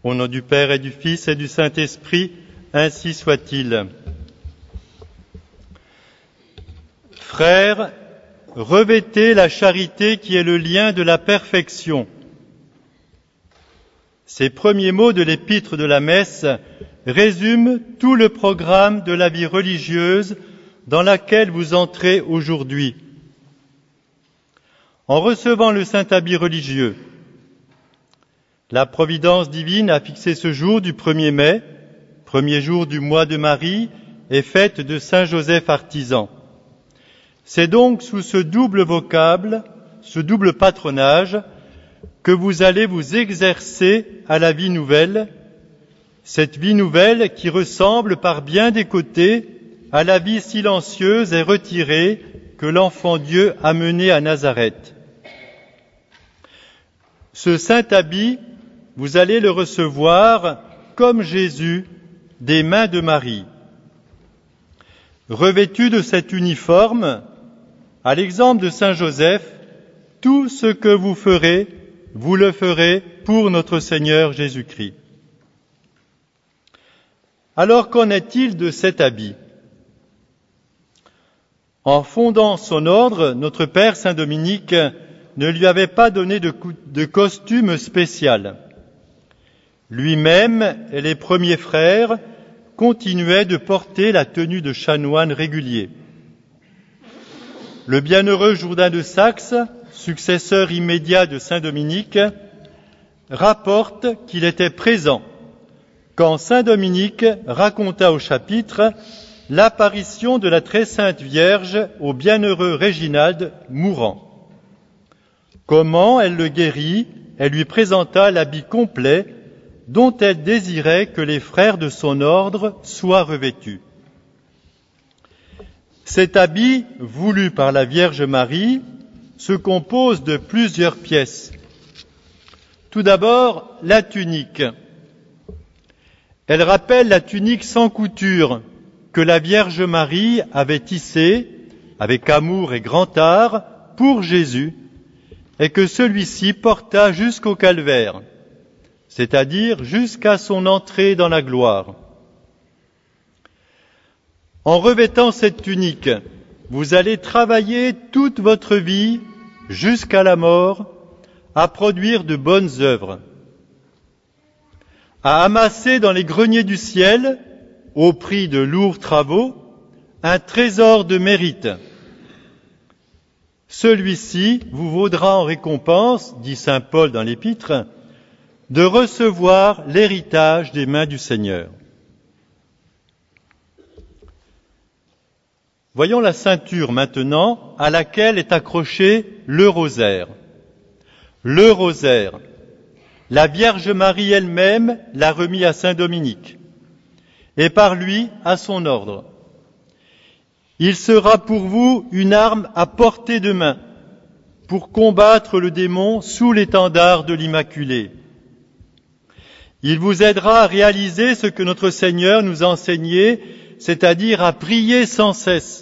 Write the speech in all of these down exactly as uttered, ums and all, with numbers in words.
Au nom du Père et du Fils et du Saint-Esprit, ainsi soit-il. Frères, revêtez la charité qui est le lien de la perfection. Ces premiers mots de l'épître de la messe résument tout le programme de la vie religieuse dans laquelle vous entrez aujourd'hui. En recevant le saint habit religieux, la providence divine a fixé ce jour du premier mai, premier jour du mois de Marie, et fête de saint Joseph artisan. C'est donc sous ce double vocable, ce double patronage, que vous allez vous exercer à la vie nouvelle, cette vie nouvelle qui ressemble par bien des côtés à la vie silencieuse et retirée que l'enfant Dieu a menée à Nazareth. Ce saint habit, vous allez le recevoir comme Jésus des mains de Marie. Revêtu de cet uniforme, à l'exemple de saint Joseph, tout ce que vous ferez, vous le ferez pour notre Seigneur Jésus-Christ. Alors qu'en est-il de cet habit ? En fondant son ordre, notre Père Saint Dominique ne lui avait pas donné de, co- de costume spécial. Lui-même et les premiers frères continuaient de porter la tenue de chanoine régulier. Le bienheureux Jourdain de Saxe, successeur immédiat de saint Dominique, rapporte qu'il était présent quand saint Dominique raconta au chapitre l'apparition de la très sainte Vierge au bienheureux Réginald mourant. Comment elle le guérit et lui présenta l'habit complet dont elle désirait que les frères de son ordre soient revêtus. Cet habit, voulu par la Vierge Marie, se compose de plusieurs pièces. Tout d'abord, la tunique. Elle rappelle la tunique sans couture que la Vierge Marie avait tissée avec amour et grand art pour Jésus et que celui-ci porta jusqu'au calvaire, c'est-à-dire jusqu'à son entrée dans la gloire. En revêtant cette tunique, vous allez travailler toute votre vie, jusqu'à la mort, à produire de bonnes œuvres, à amasser dans les greniers du ciel, au prix de lourds travaux, un trésor de mérite. Celui-ci vous vaudra en récompense, dit saint Paul dans l'Épître, de recevoir l'héritage des mains du Seigneur. Voyons la ceinture maintenant à laquelle est accroché le rosaire. Le rosaire, la Vierge Marie elle-même l'a remis à saint Dominique et par lui à son ordre. Il sera pour vous une arme à portée de main pour combattre le démon sous l'étendard de l'Immaculée. Il vous aidera à réaliser ce que notre Seigneur nous a enseigné, c'est-à-dire à prier sans cesse.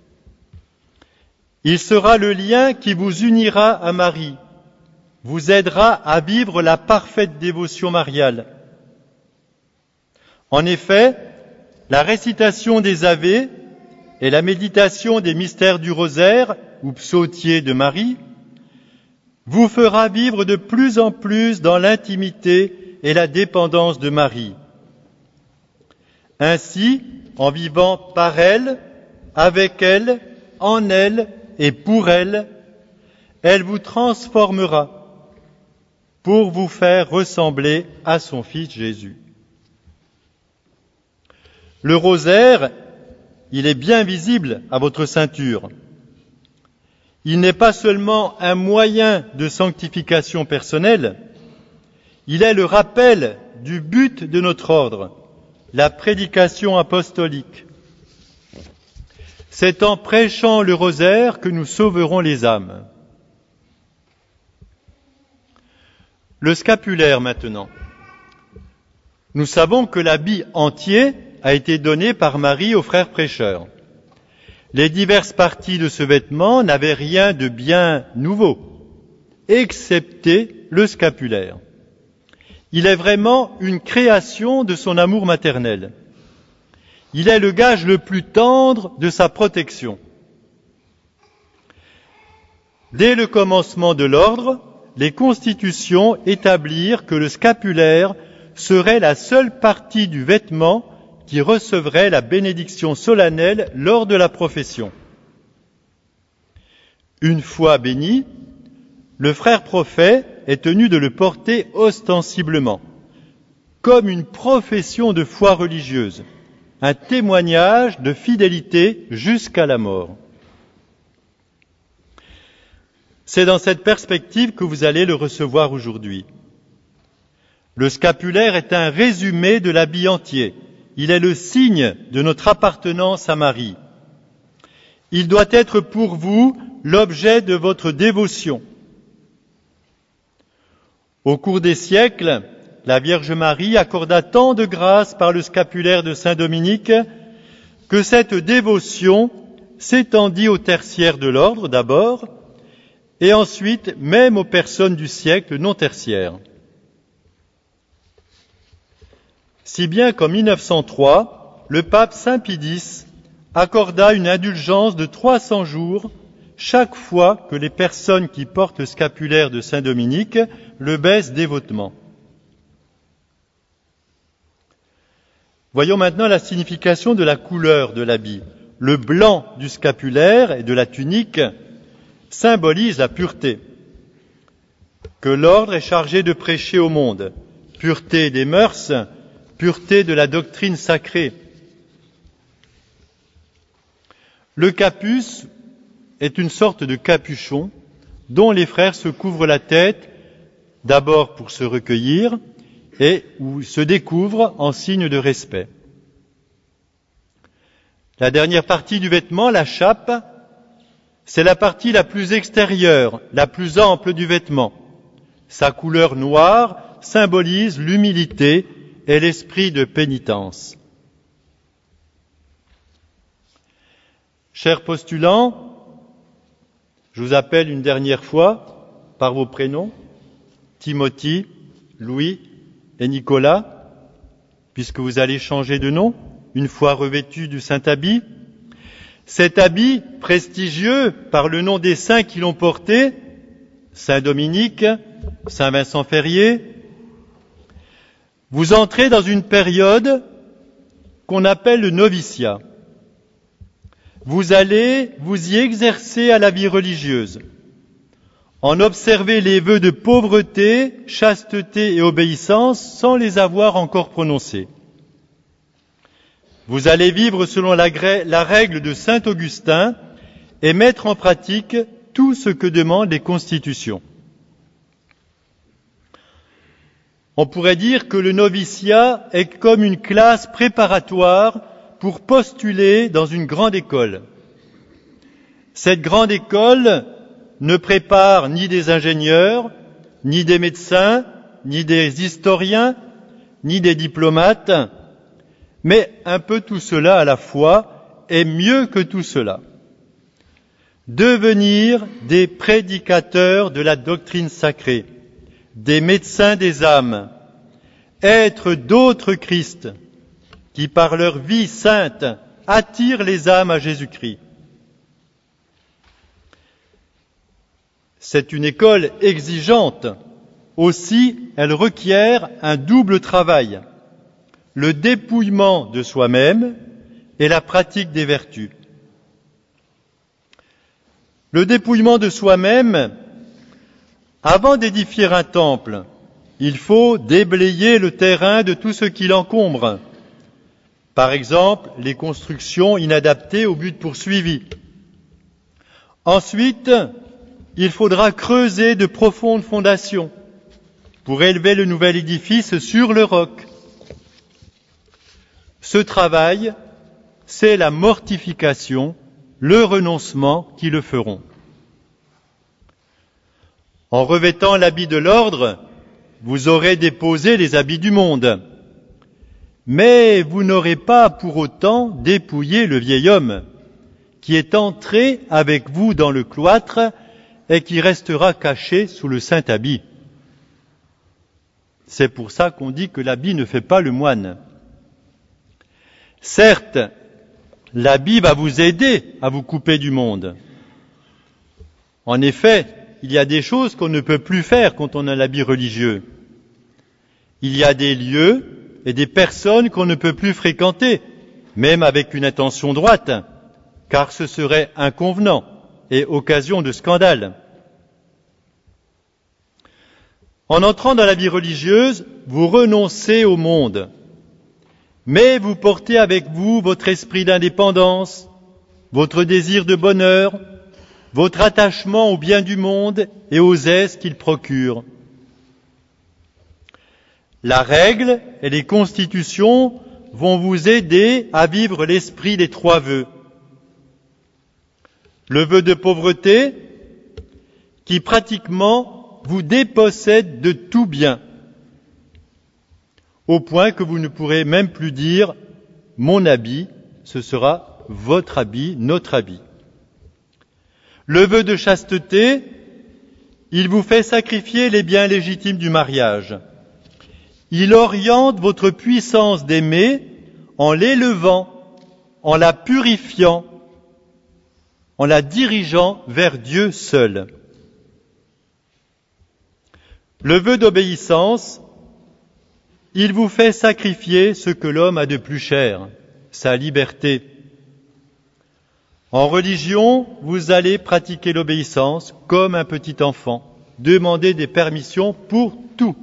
Il sera le lien qui vous unira à Marie, vous aidera à vivre la parfaite dévotion mariale. En effet, la récitation des Ave et la méditation des mystères du rosaire ou psautier de Marie vous fera vivre de plus en plus dans l'intimité et la dépendance de Marie. Ainsi, en vivant par elle, avec elle, en elle et pour elle, elle vous transformera pour vous faire ressembler à son Fils Jésus. Le rosaire, il est bien visible à votre ceinture. Il n'est pas seulement un moyen de sanctification personnelle, il est le rappel du but de notre ordre, la prédication apostolique. C'est en prêchant le rosaire que nous sauverons les âmes. Le scapulaire maintenant. Nous savons que l'habit entier a été donné par Marie aux frères prêcheurs. Les diverses parties de ce vêtement n'avaient rien de bien nouveau, excepté le scapulaire. Il est vraiment une création de son amour maternel. Il est le gage le plus tendre de sa protection. Dès le commencement de l'ordre, les constitutions établirent que le scapulaire serait la seule partie du vêtement qui recevrait la bénédiction solennelle lors de la profession. Une fois béni, le frère prophète est tenu de le porter ostensiblement, comme une profession de foi religieuse, un témoignage de fidélité jusqu'à la mort. C'est dans cette perspective que vous allez le recevoir aujourd'hui. Le scapulaire est un résumé de l'habit entier. Il est le signe de notre appartenance à Marie. Il doit être pour vous l'objet de votre dévotion. Au cours des siècles, la Vierge Marie accorda tant de grâce par le scapulaire de Saint Dominique que cette dévotion s'étendit au tertiaire de l'ordre d'abord, et ensuite même aux personnes du siècle non tertiaire. Si bien qu'en mille neuf cent trois, le pape Saint Pie X accorda une indulgence de trois cents jours chaque fois que les personnes qui portent le scapulaire de Saint Dominique le baissent dévotement. Voyons maintenant la signification de la couleur de l'habit. Le blanc du scapulaire et de la tunique symbolise la pureté que l'ordre est chargé de prêcher au monde. Pureté des mœurs, pureté de la doctrine sacrée. Le capuce est une sorte de capuchon dont les frères se couvrent la tête, d'abord pour se recueillir et ou se découvrent en signe de respect. La dernière partie du vêtement, la chape, c'est la partie la plus extérieure, la plus ample du vêtement. Sa couleur noire symbolise l'humilité et l'esprit de pénitence. Chers postulants, je vous appelle une dernière fois par vos prénoms, Timothy, Louis et Nicolas, puisque vous allez changer de nom une fois revêtus du saint habit. Cet habit prestigieux par le nom des saints qui l'ont porté, Saint Dominique, Saint Vincent Ferrier, vous entrez dans une période qu'on appelle le noviciat. Vous allez vous y exercer à la vie religieuse, en observer les vœux de pauvreté, chasteté et obéissance sans les avoir encore prononcés. Vous allez vivre selon la, la règle de saint Augustin et mettre en pratique tout ce que demandent les constitutions. On pourrait dire que le noviciat est comme une classe préparatoire pour postuler dans une grande école. Cette grande école ne prépare ni des ingénieurs, ni des médecins, ni des historiens, ni des diplomates, mais un peu tout cela à la fois est mieux que tout cela. Devenir des prédicateurs de la doctrine sacrée, des médecins des âmes, être d'autres Christ, qui par leur vie sainte attirent les âmes à Jésus-Christ. C'est une école exigeante, aussi elle requiert un double travail, le dépouillement de soi-même et la pratique des vertus. Le dépouillement de soi-même, avant d'édifier un temple, il faut déblayer le terrain de tout ce qui l'encombre. Par exemple, les constructions inadaptées au but poursuivi. Ensuite, il faudra creuser de profondes fondations pour élever le nouvel édifice sur le roc. Ce travail, c'est la mortification, le renoncement qui le feront. En revêtant l'habit de l'ordre, vous aurez déposé les habits du monde. Mais vous n'aurez pas pour autant dépouillé le vieil homme, qui est entré avec vous dans le cloître et qui restera caché sous le saint habit. C'est pour ça qu'on dit que l'habit ne fait pas le moine. Certes, l'habit va vous aider à vous couper du monde. En effet, il y a des choses qu'on ne peut plus faire quand on a l'habit religieux. Il y a des lieux et des personnes qu'on ne peut plus fréquenter, même avec une intention droite, car ce serait inconvenant et occasion de scandale. En entrant dans la vie religieuse, vous renoncez au monde, mais vous portez avec vous votre esprit d'indépendance, votre désir de bonheur, votre attachement au bien du monde et aux aises qu'il procure. La règle et les constitutions vont vous aider à vivre l'esprit des trois vœux. Le vœu de pauvreté, qui pratiquement vous dépossède de tout bien, au point que vous ne pourrez même plus dire « mon habit », ce sera « votre habit », notre habit. Le vœu de chasteté, il vous fait sacrifier les biens légitimes du mariage. Il oriente votre puissance d'aimer en l'élevant, en la purifiant, en la dirigeant vers Dieu seul. Le vœu d'obéissance, il vous fait sacrifier ce que l'homme a de plus cher, sa liberté. En religion, vous allez pratiquer l'obéissance comme un petit enfant, demander des permissions pour tout.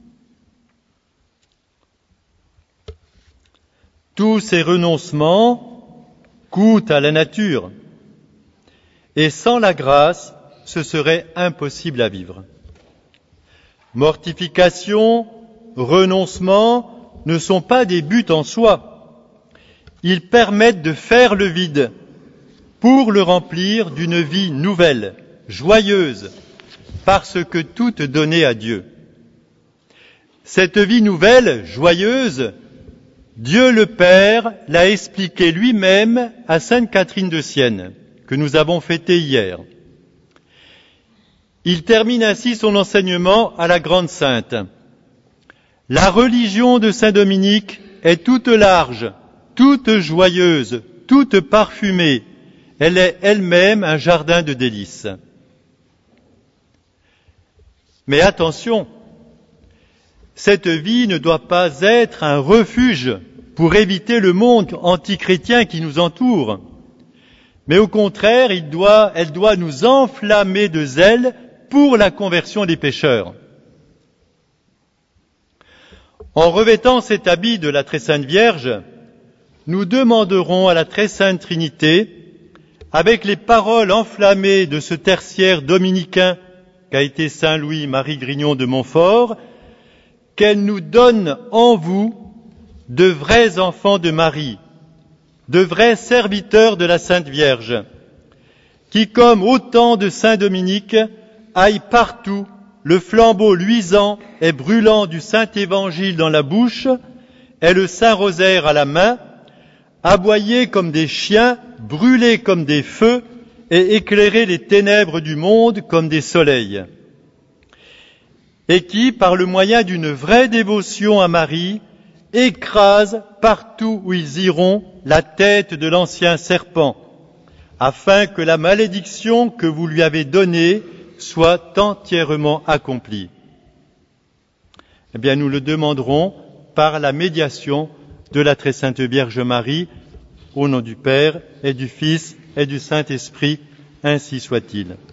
Tous ces renoncements coûtent à la nature, et sans la grâce, ce serait impossible à vivre. Mortification, renoncement ne sont pas des buts en soi. Ils permettent de faire le vide pour le remplir d'une vie nouvelle, joyeuse, parce que toute donnée à Dieu. Cette vie nouvelle, joyeuse, Dieu le Père l'a expliqué lui-même à Sainte Catherine de Sienne, que nous avons fêtée hier. Il termine ainsi son enseignement à la Grande Sainte. La religion de Saint Dominique est toute large, toute joyeuse, toute parfumée. Elle est elle-même un jardin de délices. Mais attention, cette vie ne doit pas être un refuge pour éviter le monde antichrétien qui nous entoure, mais au contraire, il doit, elle doit nous enflammer de zèle pour la conversion des pécheurs. En revêtant cet habit de la Très Sainte Vierge, nous demanderons à la Très Sainte Trinité, avec les paroles enflammées de ce tertiaire dominicain qu'a été Saint Louis-Marie Grignon de Montfort, qu'elle nous donne en vous de vrais enfants de Marie, de vrais serviteurs de la Sainte Vierge, qui, comme au temps de Saint Dominique, aillent partout, le flambeau luisant et brûlant du Saint-Évangile dans la bouche et le Saint-Rosaire à la main, aboyer comme des chiens, brûler comme des feux et éclairer les ténèbres du monde comme des soleils. Et qui, par le moyen d'une vraie dévotion à Marie, écrasent partout où ils iront la tête de l'ancien serpent, afin que la malédiction que vous lui avez donnée soit entièrement accomplie. Eh bien, nous le demanderons par la médiation de la Très Sainte Vierge Marie, au nom du Père et du Fils et du Saint-Esprit, ainsi soit-il.